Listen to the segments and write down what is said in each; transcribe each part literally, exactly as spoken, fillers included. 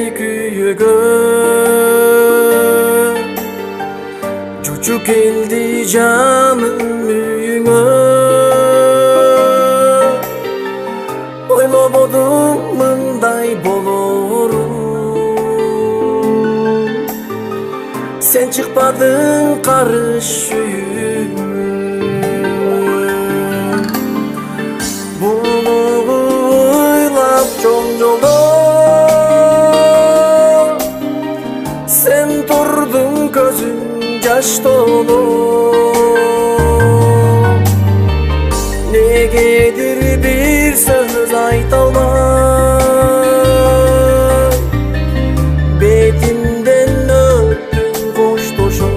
kүйөгө Чучук келди жаным үйүңө Ойлободум мындай болорун Сен чыкпадың карыш үйүмө Буну ойлап чоң жолдо Сен турдуң көзүң жаш толо Негедир бир сөз айта алмай Бетимден өттүң коштошуп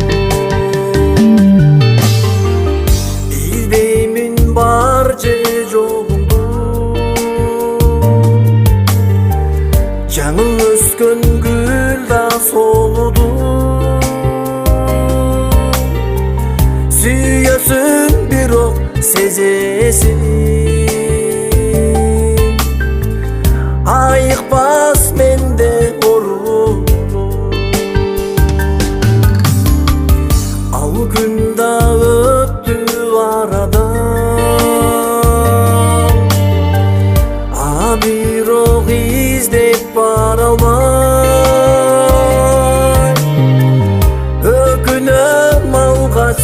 Издеймин бар же жогуңду Жаңыл өскөн гүл да солуду Сүйөсүң бирок сезесиң Айыкпас менде орун Ал күн да өттү арадан А бирок издеп бара алмай Өкүнөм алгач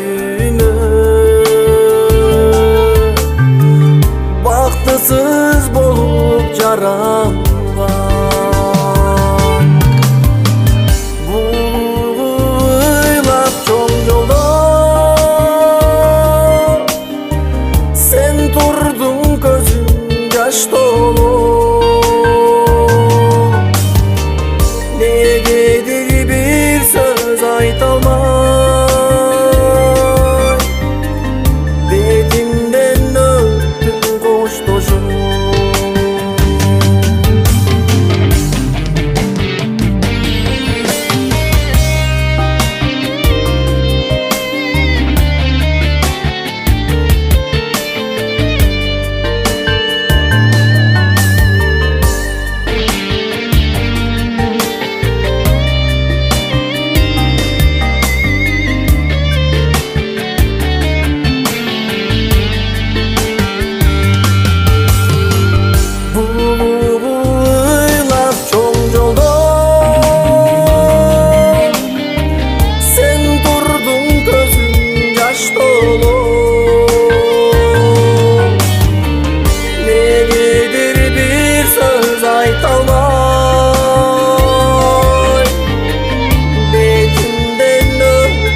Бактысыз болуп жаралган Бул ыйлап чоң жолдо Сен турдуң көзүң жаш толо Негедир бир сөз айта алмай Бетимден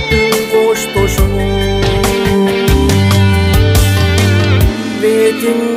Betimden